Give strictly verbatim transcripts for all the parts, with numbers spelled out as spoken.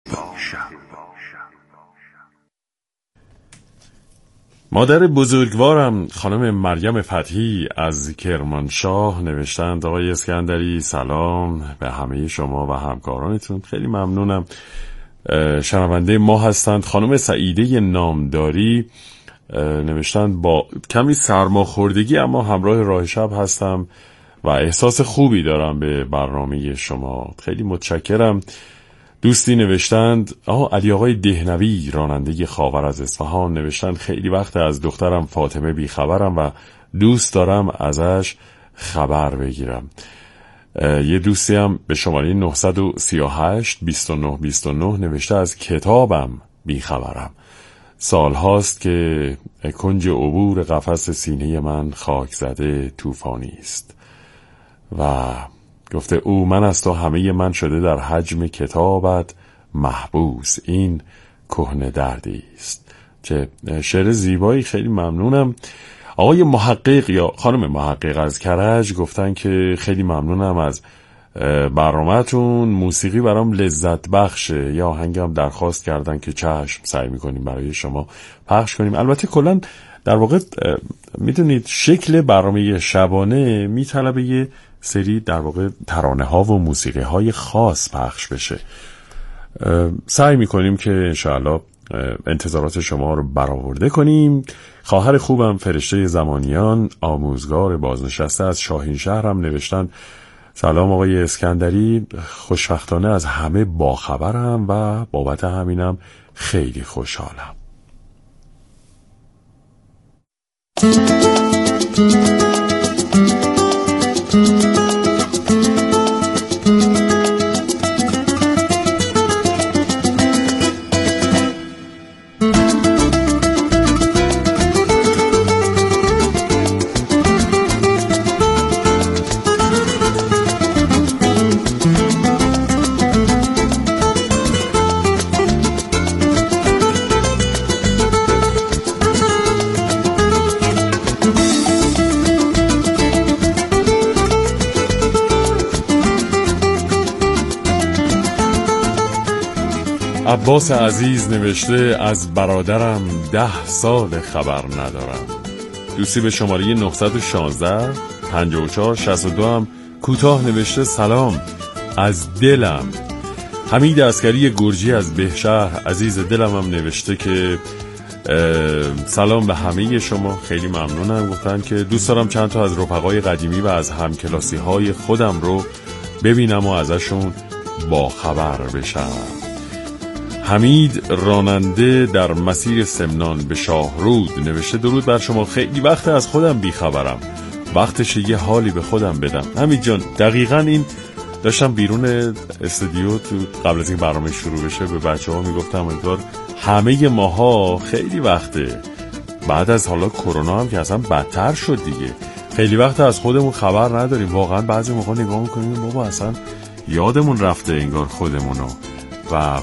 مادر بزرگوارم خانم مریم فتحی از کرمانشاه نوشتند: آقای اسکندری سلام به همه شما و همکارانتون، خیلی ممنونم، شنونده ما هستند. خانم سعیده نامداری نوشتند: با کمی سرماخوردگی اما همراه راه شب هستم و احساس خوبی دارم به برنامه شما، خیلی متشکرم. دوستی نوشتند: آها علی آقای دهنوی راننده خاور از اصفهان نوشتند: خیلی وقت از دخترم فاطمه بی خبرم و دوست دارم ازش خبر بگیرم. یه دوستی هم به شماره نه سه هشت بیست و نه بیست و نه نوشته: از کتابم بی خبرم، سال هاست که کنج عبور قفس سینه من خاک زده طوفانی است و گفته او من است و همه من شده در حجم کتابت محبوس، این کهنه دردی است. چه شعر زیبایی، خیلی ممنونم. آقای محقق یا خانم محقق از کرج گفتن که خیلی ممنونم از برنامه‌تون، موسیقی برام لذت بخشه، یا آهنگم درخواست کردن که چشم سعی میکنیم برای شما پخش کنیم. البته کلا در واقع میدونید شکل برنامه شبانه میطلبه یه سری در واقع ترانه ها و موسیقی های خاص پخش بشه. سعی میکنیم که انشاءالله انتظارات شما رو برآورده کنیم. خواهر خوبم فرشته زمانیان آموزگار بازنشسته از شاهین شهرم نوشتن: سلام آقای اسکندری، خوشبختانه از همه باخبرم و بابت همینم خیلی خوشحالم. عباس عزیز نوشته: از برادرم ده سال خبر ندارم. دوستی به شماره نه یک شش پنجاه و چهار شصت و دو هم کوتاه نوشته: سلام از دلم. حمید عسکری گرجی از بهشهر عزیز دلم هم نوشته که سلام به همه شما، خیلی ممنونم. گفتن که دوست دارم چند تا از رفقای قدیمی و از همکلاسی های خودم رو ببینم و ازشون با خبر بشم. حمید راننده در مسیر سمنان به شاهرود نوشته: درود بر شما، خیلی وقت از خودم بیخبرم، وقتشه یه حالی به خودم بدم. حمید جان دقیقاً این داشتم بیرون استودیو تو قبل از این برنامه شروع بشه به بچه ها میگفتم انگار همه ماها خیلی وقته، بعد از حالا کرونا هم که اصلا بدتر شد دیگه، خیلی وقت از خودمون خبر نداریم. واقعا بعضی موقع نگاه میکنیم بابا اصلا یادمون رفته انگار خودمونو و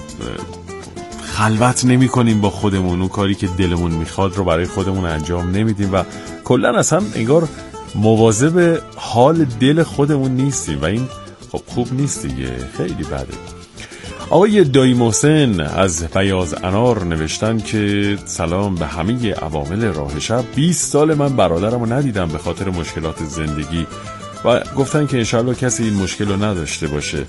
خلوت نمی کنیم با خودمون، اون کاری که دلمون میخواد رو برای خودمون انجام نمیدیم و کلا اصلا انگار مواظب حال دل خودمون نیستیم و این خب خوب نیست دیگه، خیلی بده. آقای دایی محسن از بیاض انار نوشتن که سلام به همه عوامل راه شب، بیست سال من برادرم رو ندیدم به خاطر مشکلات زندگی و گفتن که انشالله کسی این مشکل رو نداشته باشه.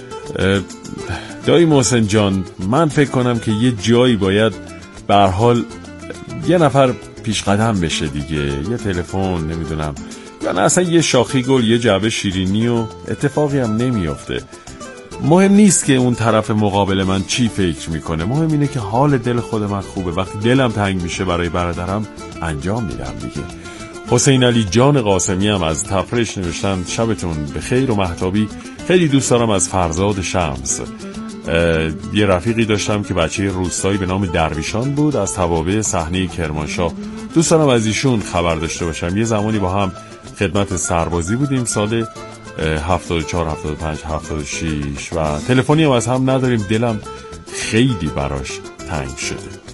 دایی محسن جان من فکر کنم که یه جایی باید به هر حال یه نفر پیش قدم بشه دیگه، یه تلفن نمیدونم یا نه اصلا یه شاخی گل، یه جعبه شیرینی و اتفاقی هم نمیافته. مهم نیست که اون طرف مقابل من چی فکر میکنه، مهم اینه که حال دل خود من خوبه. وقتی دلم تنگ میشه برای برادرم انجام میدم دیگه. حسین علی جان قاسمی هم از تفرش نوشتن شبتون به خیر و مهتابی. خیلی دوست دارم از فرزاد شمس. یه رفیقی داشتم که بچه روستایی به نام درویشان بود از توابع صحنه کرمانشاه، دوست دارم از ایشون خبر داشته باشم. یه زمانی با هم خدمت سربازی بودیم سال هفتاد و چهار هفتاد و پنج هفتاد و شش و تلفنی هم از هم نداریم، دلم خیلی براش تنگ شده.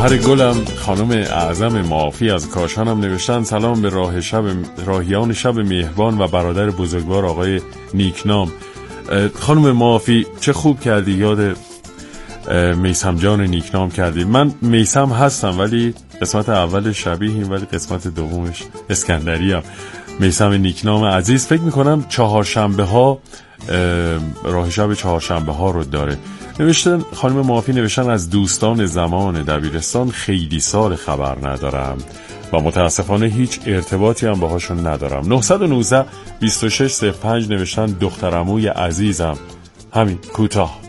گوهر گلم خانم اعظم معافی از کاشانم نوشتن سلام به راه شب راهیان شب مهربان و برادر بزرگوار آقای نیکنام. خانم معافی چه خوب کردی یاد میثم جان نیکنام کردی. من میثم هستم ولی قسمت اول شبیهیم ولی قسمت دومش اسکندری هم. میثم نیکنام عزیز فکر میکنم چهارشنبه ها راه شب چهارشنبه ها رو داره. نوشتن خانم معافی نوشتن از دوستان زمان دبیرستان خیلی سال خبر ندارم و متاسفانه هیچ ارتباطی هم باهاشون ندارم. نه یک نه بیست و شش صفر پنج نوشتن دخترعموی عزیزم. همین کوتاه.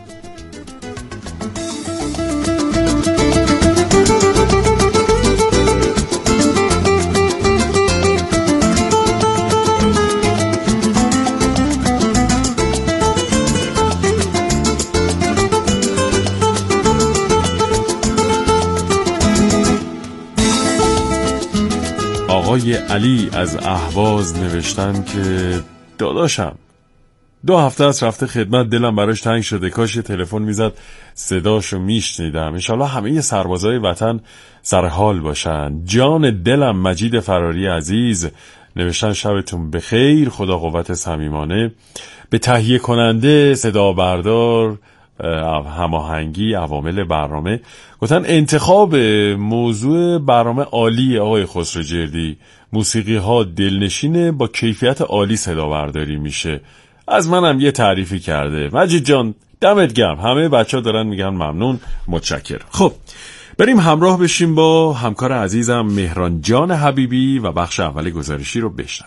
آقای علی از اهواز نوشتن که داداشم دو هفته از رفته خدمت، دلم براش تنگ شده، کاش تلفن میزد صداشو میشنیدم. انشالله همه سربازای وطن سر حال باشن. جان دلم مجید فراری عزیز نوشتن شبتون بخیر، خدا قوت صمیمانه به تهیه کننده، صدا بردار، هماهنگی عوامل برنامه. گفتن انتخاب موضوع برنامه عالی آقای خسروجردی، موسیقی ها دلنشینه، با کیفیت عالی صدا برداری میشه. از منم یه تعریفی کرده. مجید جان دمت گرم. همه بچه ها دارن میگن ممنون، متشکر. خب بریم همراه بشیم با همکار عزیزم مهران جان حبیبی و بخش اول گزارشی رو بشنویم.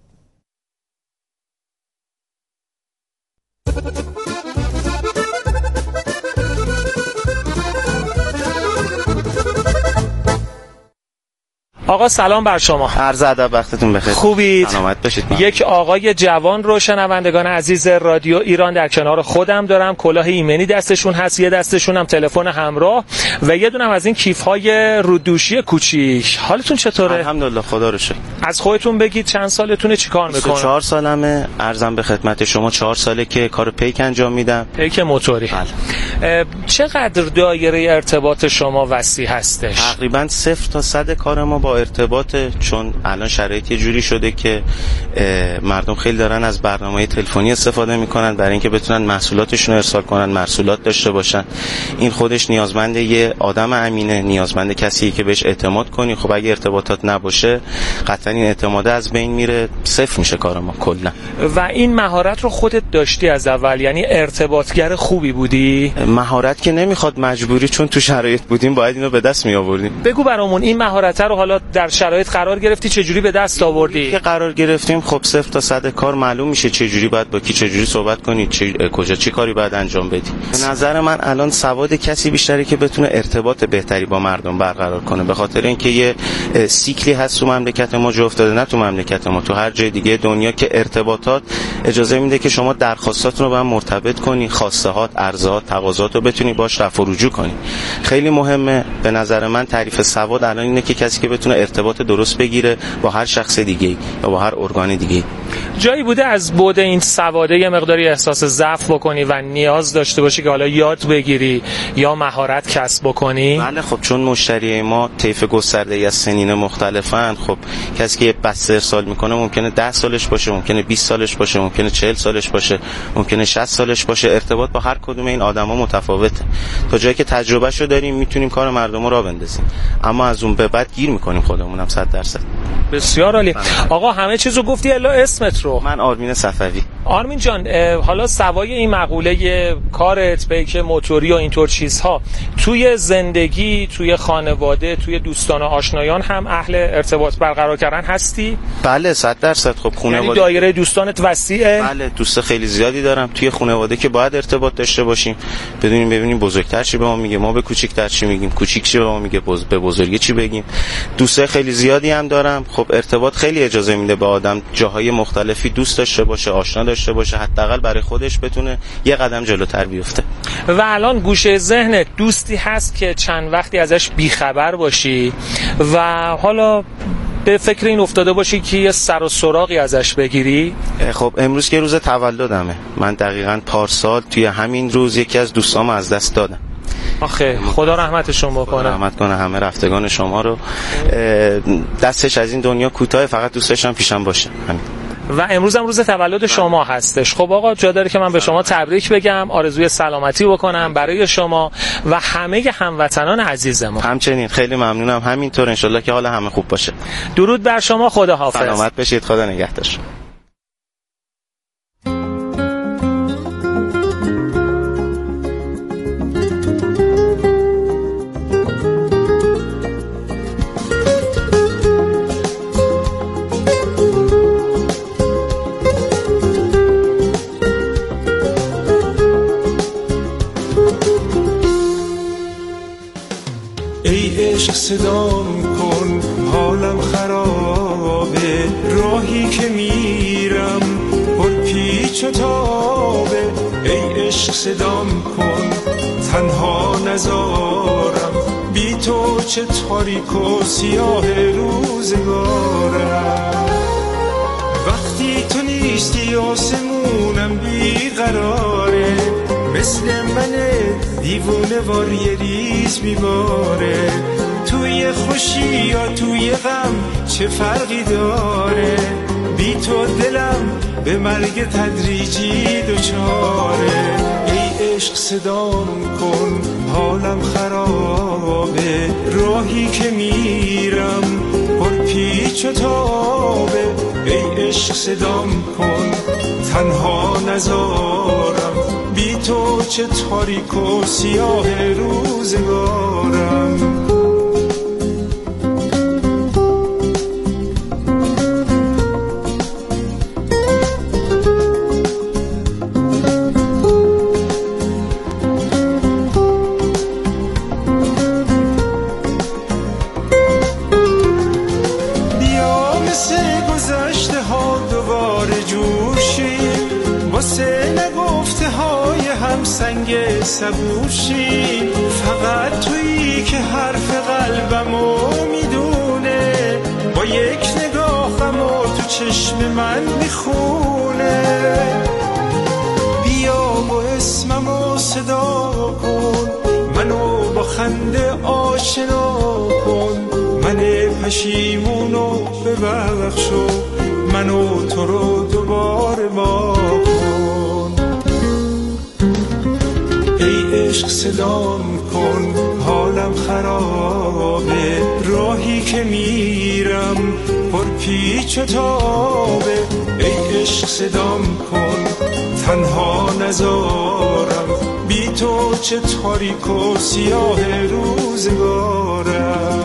آقا سلام بر شما. عرض ادب، وقتتون بخیر. خوبید؟ سلامت باشید. یک آقای جوان رو شنوندگان عزیز رادیو ایران در کنار خودم دارم. کلاه ایمنی دستشون هست، یه دستشون هم تلفن همراه و یه دونم از این کیف‌های رودوشی کوچیک. حالتون چطوره؟ الحمدلله خدا رو شکر. از خودتون بگید چند سالتونه، چیکار میکنید؟ چهار سالمه. عرضم به خدمت شما چهار ساله که کار پیک انجام میدم. پیک موتوری. بله. چقدر دایره ارتباط شما وسیع هستش؟ تقریبا صفر تا صد کار ما با ارتباط، چون الان شرایط یه جوری شده که مردم خیلی دارن از برنامه‌های تلفنی استفاده میکنن برای اینکه بتونن محصولاتشون رو ارسال کنن، محصولات داشته باشن. این خودش نیازمند یه آدم امینه، نیازمند کسی که بهش اعتماد کنی. خب اگه ارتباطات نباشه قطعا این اعتماد از بین میره، صفر میشه کار ما کلا. و این مهارت رو خودت داشتی از اول، یعنی ارتباطگر خوبی بودی؟ مهارت که نمیخواد، مجبوری، چون تو شرایط بودیم باید اینو به دست می آوردیم. بگو برامون این مهارت رو حالا در شرایط قرار گرفتی چجوری به دست آوردی؟ که قرار گرفتیم خب صفر تا صد کار معلوم میشه چجوری باید با کی چجوری صحبت کنی، چه کجا چی کاری باید انجام بدی. به نظر من الان سواد کسی بیشتره که بتونه ارتباط بهتری با مردم برقرار کنه، به خاطر اینکه یه سیکلی هست تو مملکت ما جا افتاده، نه تو مملکت ما، تو هر جای دیگه دنیا، که ارتباطات اجازه میده که شما درخواستاتون رو با هم مرتبط کنی، خواسته هات، عرضات، تقاضات رو بتونی باش رفع و رجوع کنی. خیلی مهمه به نظر من. تعریف سواد الان اینه که کسی که بتونه ارتباط درست بگیره با هر شخص دیگه یا با هر ارگان دیگه. جایی بوده از بعد این سواده یه مقداری احساس ضعف بکنی و نیاز داشته باشی که حالا یاد بگیری یا مهارت کسب بکنی؟ بله خب چون مشتری ما طیف گسترده‌ای از سنین مختلفن. خب کسی که بسته ارسال میکنه ممکنه ده سالش باشه، ممکنه بیست سالش باشه، ممکنه چهل سالش باشه، ممکنه شصت سالش باشه. ارتباط با هر کدوم این آدما متفاوته. تا جایی که تجربهشو داریم میتونیم کار مردم رو راه بندازیم، اما از اون به بعد گیر میکنیم خودمونم صد درصد. بسیار عالی. آقا همه چیزو گفتی، الا اسمت رو. من آرمین صفوی. آرمین جان، حالا سوای این مقوله کارت، پیک موتوری و اینطور چیزها، توی زندگی، توی خانواده، توی دوستان و آشنایان هم اهل ارتباط برقرار کردن هستی؟ بله صد درصد. خب خانواده، یعنی دایره دوستانت وسیعه؟ بله دوست خیلی زیادی دارم توی خانواده که باید ارتباط داشته باشیم، بدونیم ببینیم بزرگتر چی به ما میگه، ما به کوچیک‌تر چی میگیم، کوچیک چی به ما میگه، بز... به بزرگی چی بگیم. دوست خیلی زیادی هم دارم. خب ارتباط خیلی اجازه میده به آدم جاهای مختلفی دوست داشته باشه، آشنا داشته باشه، حداقل برای خودش بتونه یه قدم جلوتر بیفته. و الان گوشه ذهنت دوستی هست که چند وقتی ازش بیخبر باشی و حالا به فکر این افتاده باشی که یه سر و سراغی ازش بگیری؟ خب امروز که روز تولدمه. من دقیقاً پارسال توی همین روز یکی از دوستامو از دست دادم. آخه خدا رحمتشون بکنه. رحمت کنه همه رفتگان شما رو. دستش از این دنیا کوتاه، فقط دوست داشتم پیشم باشه. همین. و امروز هم روز تولد شما هستش. خب آقا جا داره که من به شما تبریک بگم، آرزوی سلامتی بکنم برای شما و همه هموطنان عزیز ما. همچنین خیلی ممنونم. همینطور انشالله که حال همه خوب باشه. درود بر شما، خدا حافظ. سلامت بشید، خدا نگهدار. صدام کن حالم خرابه، راهی که میرم پر پیچ و تابه. ای عشق صدام کن تنها نزارم، بی تو چه تاریک و سیاه روزگارم. وقتی تو نیستی آسمونم بیقراره، مثل من دیوونه وار یه ریز میباره. توی خوشی یا توی غم چه فرقی داره، بی تو دلم به مرگ تدریجی دوچاره. ای عشق صدام کن حالم خرابه، راهی که میرم پر پیچ و تابه. ای عشق صدام کن تنها نزارم، بی تو چه تاریک و سیاه روزگارم. سنگ صبوشی فقط تویی که حرف قلبمو میدونه، با یک نگاه غمو تو چشم من میخونه. بیا و اسممو صدا کن، منو با خنده آشنا کن. من پشیمونو ببخشو، منو تو رو دوباره با عشق صدام کن حالم خرابه، راهی که میرم پر پیچ و تابه. ای عشق صدام کن تنها نزارم، بی تو چه تاریک و سیاه روزگارم.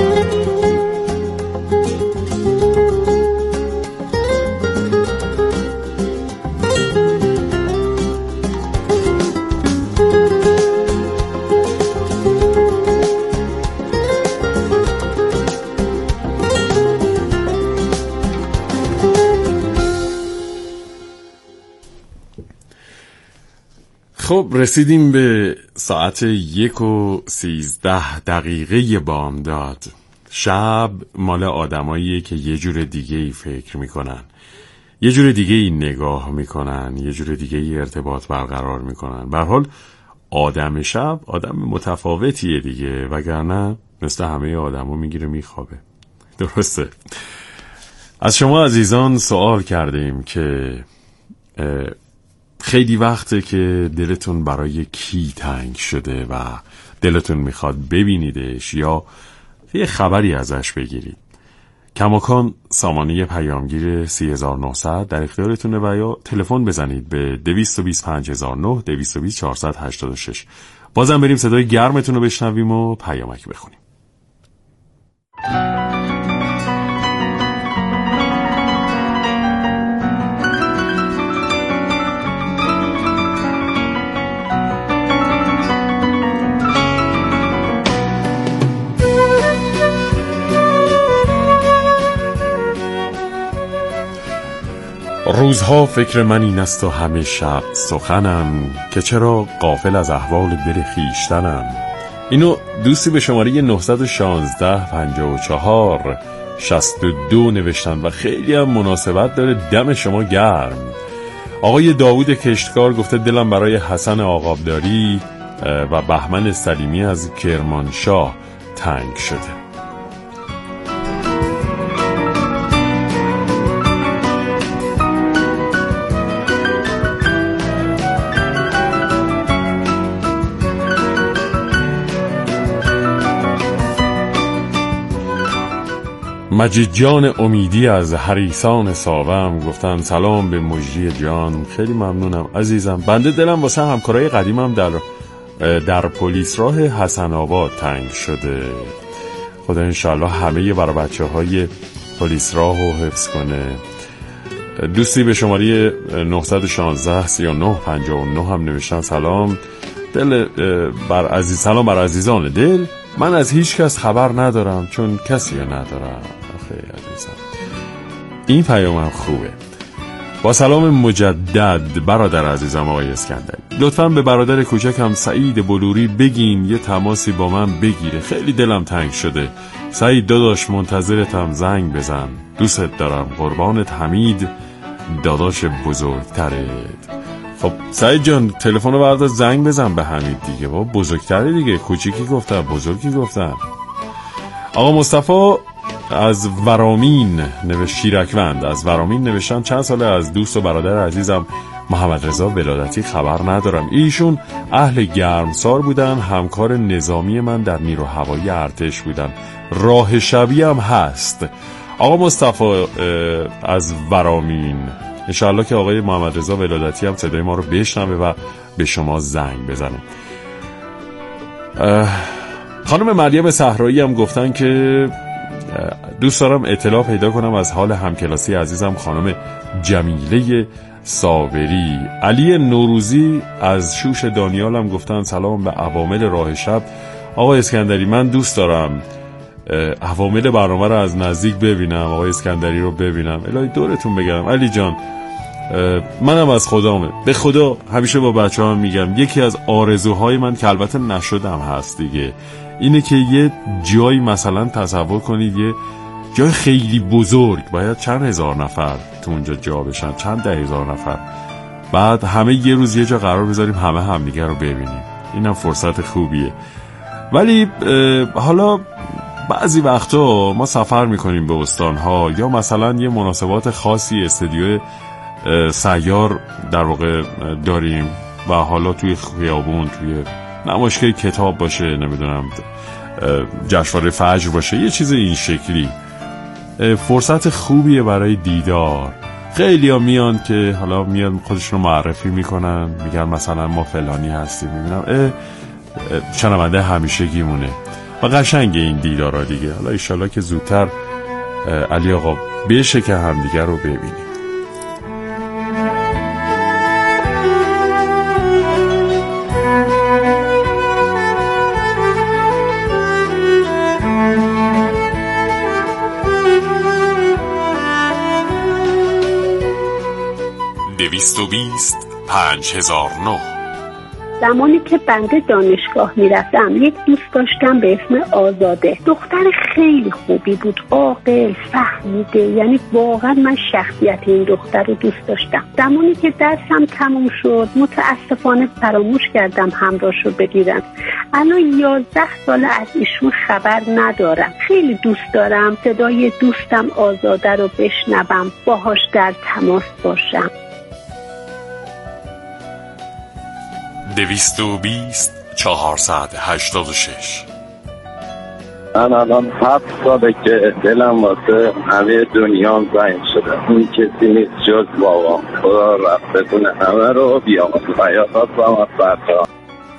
خب رسیدیم به ساعت یک و سیزده دقیقه بامداد. شب مال آدماییه که یه جور دیگه ای فکر میکنن، یه جور دیگه ای نگاه میکنن، یه جور دیگه ای ارتباط برقرار میکنن. به هر حال آدم شب آدم متفاوتیه دیگه، وگرنه مثل همه آدمو میگیره میخوابه. درسته؟ از شما عزیزان سوال کردیم که خیلی وقته که دلتون برای کی تنگ شده و دلتون میخواد ببینیدش یا یه خبری ازش بگیرید. کماکان سامانه پیامگیر سی هزار و نهصد در اختیارتونه و یا تلفن بزنید به دویست و بیست و پنج هزار و نه، دویست و بیست چهارصد و هشتاد و شش. بازم بریم صدای گرمتون رو بشنویم و پیامک بخونیم. روزها فکر من این است و همه شب سخنم، که چرا غافل از احوال دل خویشتنم. اینو دوستی به شماره نه یک شش پنجاه و چهار شصت و دو نوشتن و خیلی هم مناسبت داره. دم شما گرم. آقای داوود کشتکار گفته دلم برای حسن آقابداری و بهمن سلیمی از کرمانشاه تنگ شده. مجید جان امیدی از حریصان ساوم گفتن سلام به مجری جان. خیلی ممنونم عزیزم. بنده دلم واسه همکارای قدیمم در در پلیس راه حسن آباد تنگ شده. خدا انشالله همه برای بچه های پلیس راه رو حفظ کنه. دوستی به شماره نه یک شش سه نه پنج نه هم نوشتن سلام دل بر عزیز سلام بر عزیزان دل. من از هیچ کس خبر ندارم چون کسی ندارم. آخه عزیزم این پیامم خوبه. با سلام مجدد برادر عزیزم آقای اسکندری، لطفاً به برادر کوچکم سعید بلوری بگین یه تماسی با من بگیره. خیلی دلم تنگ شده. سعید داداش منتظرتم، زنگ بزن. دوست دارم. قربانت حمید داداش بزرگترت. خب سعید جان تلفن رو بردار زنگ بزن به حمید دیگه. با بزرگتره دیگه. کوچیکی گفتم بزرگی گفتم. آقا مصطفی از ورامین نوشت شیرکوند از ورامین نوشتن چند ساله از دوست و برادر عزیزم محمد رضا ولادتی خبر ندارم. ایشون اهل گرمسار بودن، همکار نظامی من در نیرو هوایی ارتش بودن. راه شبی هم هست. آقا مصطفی از ورامین انشاءالله که آقای محمد رضا ولادتی هم صدای ما رو بشنوه و به شما زنگ بزنه. خانم مریم صحرایی هم گفتن که دوست دارم اطلاع پیدا کنم از حال همکلاسی عزیزم خانم جمیله صابری. علی نوروزی از شوش دانیال هم گفتن سلام به عوامل راه شب. آقا اسکندری من دوست دارم عوامل برنامه رو از نزدیک ببینم، آقای اسکندری رو ببینم. الهی دورتون بگردم. علی جان منم از خدامه، به خدا همیشه با بچه ها میگم یکی از آرزوهای من که البته نشدم هست دیگه اینه که یه جایی مثلا تصور کنید یه جای خیلی بزرگ باید چند هزار نفر تو اونجا جا بشن، چند ده هزار نفر، بعد همه یه روز یه جا قرار بذاریم همه همدیگه رو ببینیم. اینم فرصت خوبیه. ولی حالا بعضی وقتا ما سفر میکنیم به استانها یا مثلا یه مناسبات خاصی استودیو سیار در واقع داریم و حالا توی خیابون توی نمایشگاه کتاب باشه، نمیدونم جشنواره فجر باشه، یه چیز این شکلی، فرصت خوبیه برای دیدار. خیلی ها میان که حالا میان خودشون رو معرفی میکنن، میگن مثلا ما فلانی هستیم، میبینم شنونده همیشگی مونه و قشنگه این دیدارا دیگه. حالا ایشالله که زودتر علی آقا بشه که همدیگه رو ببینیم. دویست و بیست پنج هزار نه. زمانی که بنده دانشگاه میرفتم یک دوست داشتم به اسم آزاده. دختر خیلی خوبی بود، عاقل، فهمیده، یعنی واقعا من شخصیت این دختر رو دوست داشتم. زمانی که درسم تموم شد متاسفانه فراموش کردم همراهش رو بگیرم. الان یازده سال از ایشون خبر ندارم. خیلی دوست دارم صدای دوستم آزاده رو بشنوم، باهاش در تماس باشم. دویست و بیست چهارصد هشتاد و شش. من الان هفت ساله که دلم واسه همه دنیا زنگ شده. اون کسی نیست جز بابا. خدا رفتتون همه رو بیام حیاتات و مصرفا.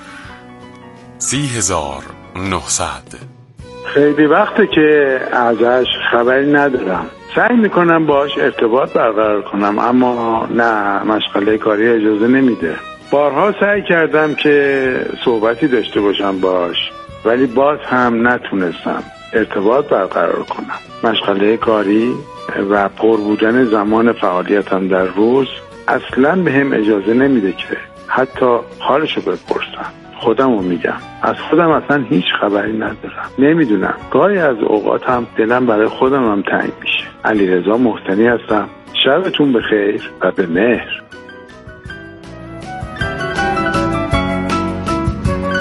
سی هزار نهصد. خیلی وقته که ازش خبری ندارم. سعی میکنم باش ارتباط برقرار کنم اما نه، مشغله کاری اجازه نمیده. بارها سعی کردم که صحبتی داشته باشم باش ولی باز هم نتونستم ارتباط برقرار کنم. مشغله کاری و پر بودن زمان فعالیتم در روز اصلا به هم اجازه نمیده که حتی حالشو بپرسم. خودمو میگم، از خودم اصلا هیچ خبری ندارم. نمیدونم، گاهی از اوقات هم دلم برای خودم هم تنگ میشه. علیرضا محسنی هستم. شبتون بخیر و به مهر.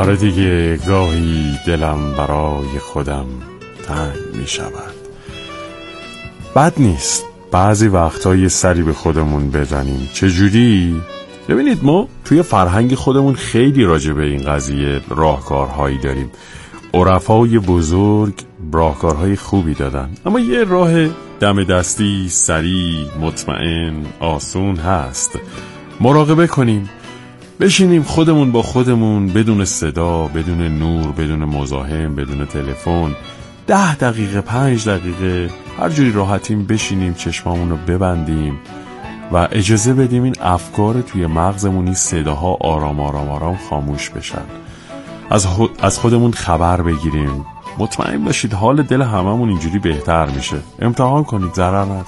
آره دیگه گاهی دلم برای خودم تنگ می شود. بد نیست بعضی وقتا یه سری به خودمون بزنیم. چجوری؟ ببینید ما توی فرهنگ خودمون خیلی راجع به این قضیه راهکارهایی داریم. عرفای بزرگ راهکارهای خوبی دادن، اما یه راه دم دستی، سریع، مطمئن، آسون هست. مراقبه کنیم، بشینیم خودمون با خودمون بدون صدا، بدون نور، بدون مزاحم، بدون تلفن، ده دقیقه، پنج دقیقه هر جوری راحتیم بشینیم، چشمامون رو ببندیم و اجازه بدیم این افکار توی مغزمون، این صداها آرام آرام آرام خاموش بشن. از از خودمون خبر بگیریم. مطمئن باشید حال دل هممون اینجوری بهتر میشه. امتحان کنید، ضرر نداره.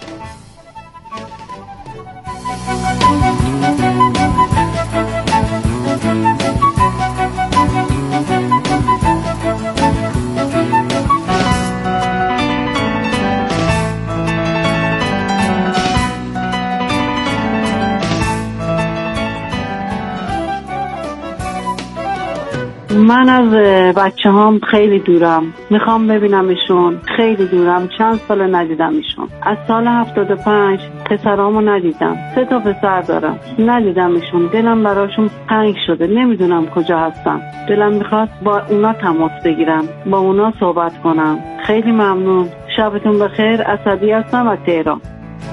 من از بچه هام خیلی دورم، میخوام ببینمشون. خیلی دورم، چند سال ندیدمشون. از سال هفتاد و پنج پسرامو ندیدم. سه تا پسر دارم، ندیدمشون. دلم براشون تنگ شده، نمیدونم کجا هستم. دلم میخواد با اونا تماس بگیرم، با اونا صحبت کنم. خیلی ممنون، شبتون بخیر. اسدی هستم از تهران.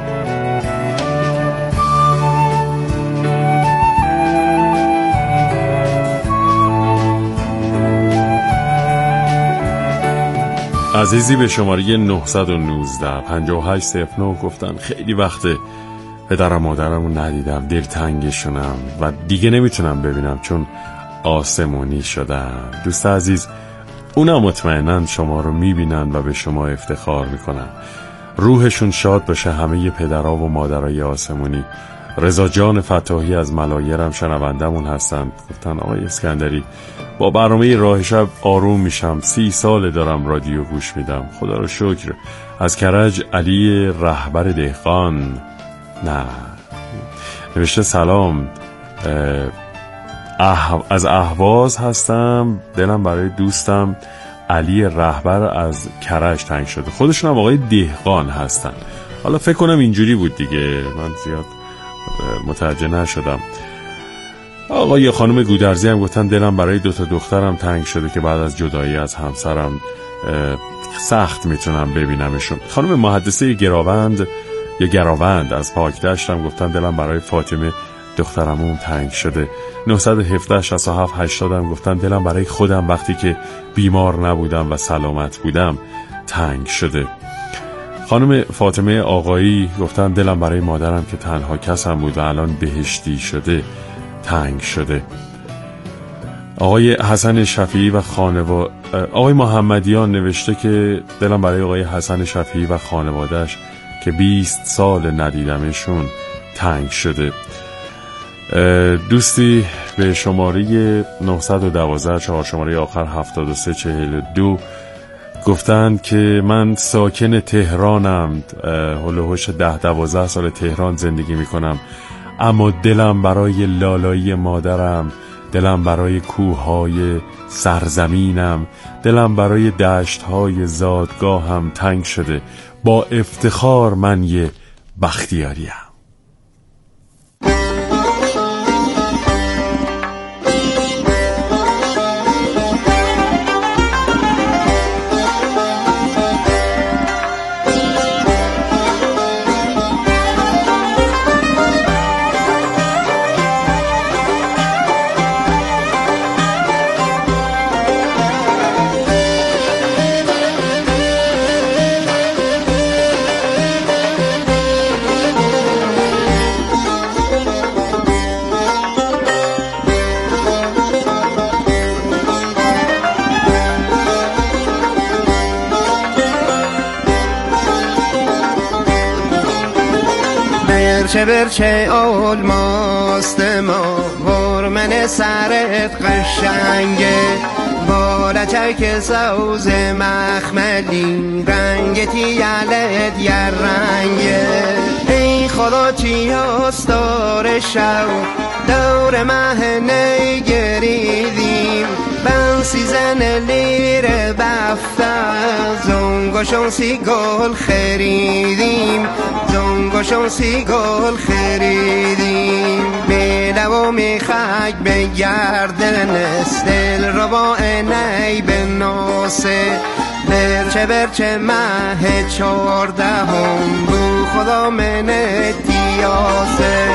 عزیزی به شماره نه یک نه پنج هشت صفر نه گفتن خیلی وقته پدرم مادرم رو ندیدم، دلتنگشونم و دیگه نمیتونم ببینم چون آسمونی شدن. دوست عزیز، اونا مطمئنن شما رو میبینن و به شما افتخار میکنن. روحشون شاد باشه همه پدرها و مادرای آسمونی. رضا جان فتاحی از ملایرم شنوندمون هستن. گفتن آقای اسکندری با برنامه راه شب آروم میشم، سی سال دارم رادیو گوش میدم، خدا رو شکر. از کرج علی رهبر دهقان نه نوشته سلام، اه... از اهواز هستم، دلم برای دوستم علی رهبر از کرج تنگ شده. خودشون هم آقای دهقان هستن. حالا فکر کنم اینجوری بود دیگه، من زیاد متوجه نشدم. آقای خانم گودرزی هم گفتن دلم برای دوتا دخترم تنگ شده که بعد از جدایی از همسرم سخت میتونم ببینمشون. خانم محدثه گراوند یا گراوند از پاکدشت هم گفتن دلم برای فاطمه دخترمون تنگ شده. نه یک هفت شصت و هفت هشتاد هم گفتن دلم برای خودم وقتی که بیمار نبودم و سلامت بودم تنگ شده. خانم فاطمه آقایی گفتن دلم برای مادرم که تنها کسم بود و الان بهشتی شده تنگ شده. آقای حسن شفیعی و خانواده آقای محمدیان نوشته که دلم برای آقای حسن شفیعی و خانوادهش که بیست سال ندیدمشون تنگ شده. دوستی به شماره نه یک دو چهار شماره آخر هفتاد و سه چهل و دو گفتند که من ساکن تهرانم، هلوهوش ده دوازده سال تهران زندگی میکنم، اما دلم برای لالایی مادرم، دلم برای کوههای سرزمینم، دلم برای دشتهای زادگاهم تنگ شده. با افتخار من یه بختیاریم. برچه برچه آلماست ما، هرمن سرت قشنگه، بالچک سوز مخملی رنگ تیالت یا رنگه ای خدا چی هست دار شو دور مه نگریدیم بن سیزن لیر بفته زنگوشون سی گل خریدیم زنگوشون سی گل خریدیم بیلو و میخک بگردنست دل رو با اینی بناسه برچه برچه مه چارده هم بو خدا منه دیاسه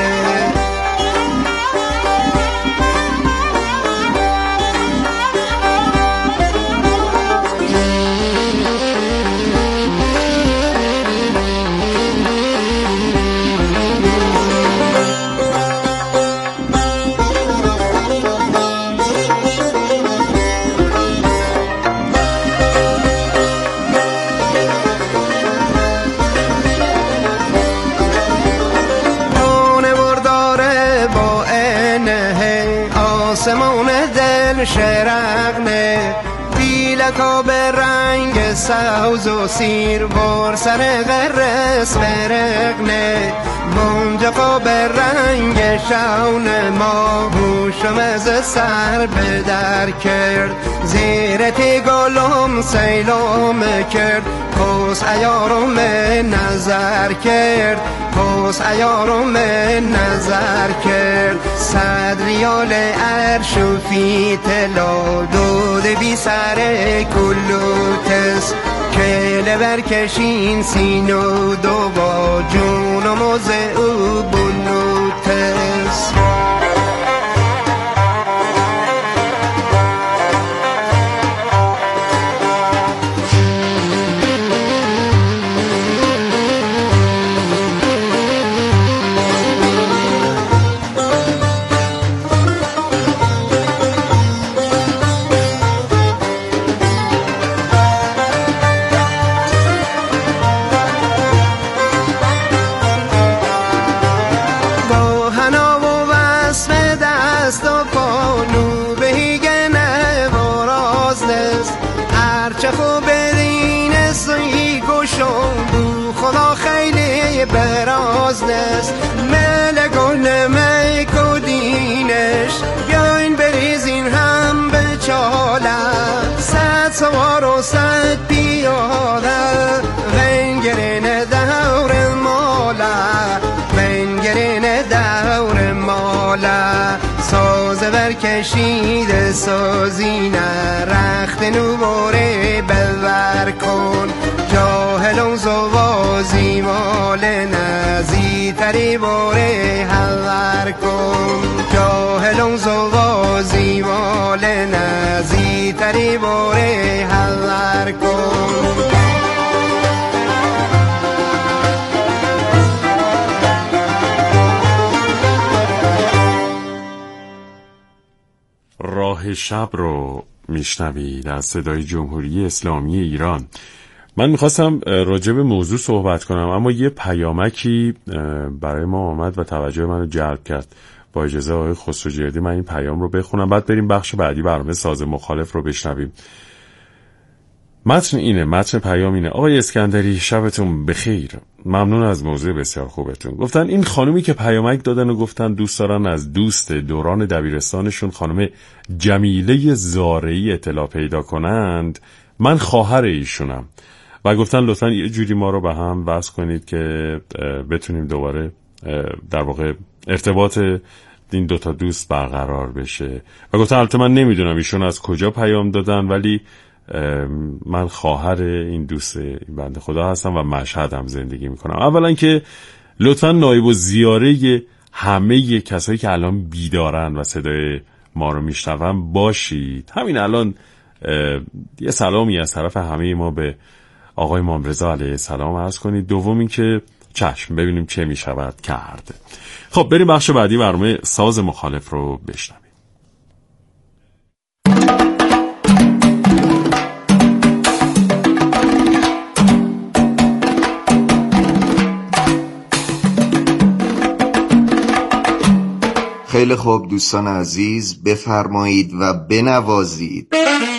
آسمون دل شرقنه بیلکا به رنگ سوز و سیر بر سر غرس برقنه منجقا به رنگ شون ما هوشم از سر بدر کرد زیرت گلم سیلم کرد پس ایارم نظر کرد پس ایارم نظر کرد صد ریال عرش و فی طلا دود بی سر کلوتس کل برکشین سینو دو با جون و موزه او بلوتس برازنست ملگون میکودینش بیاین بریزین هم به چاله صد سوار و صد پیاده ونگرین دور ماله ونگرین دور ماله ساز برکشید سازینه رخت نوباره ببر کن جاهلون زوازی مال نزی تری باره حور کن جاهلون زوازی مال نزی تری باره حور کن راه شب رو میشنوید از صدای جمهوری اسلامی ایران. من میخواستم راجع به موضوع صحبت کنم اما یه پیامکی برای ما آمد و توجه منو جلب کرد. با اجازه آقای خسروجردی من این پیام رو بخونم بعد بریم بخش بعدی برنامه ساز مخالف رو بشنویم. متن اینه، متن پیام اینه: آقای اسکندری شبتون بخیر، ممنون از موضوع بسیار خوبتون. گفتن این خانومی که پیامک دادن و گفتن دوست دارن از دوست دوران دبیرستانشون خانم جمیله زارعی اطلاع پیدا کنند، من خواهر ایشونم و گفتن لطفاً یه جوری ما رو به هم وصل کنید که بتونیم دوباره در واقع ارتباط این دوتا دوست برقرار بشه. و گفتن البته من نمیدونم ایشون از کجا پیام دادن ولی من خواهر این دوست این بنده خدا هستم و مشهد هم زندگی میکنم. اولا که لطفاً نایب الزیاره همه کسایی که الان بیدارن و صدای ما رو میشنون باشید. همین الان یه سلامی از طرف همه ما به آقای امام رضا علیه السلام عرض کنید. دوم این که چشم ببینیم چه میشود کرد. خب بریم بخش بعدی برنامه ساز مخالف رو بشنویم. خیلی خوب دوستان عزیز، بفرمایید و بنوازید.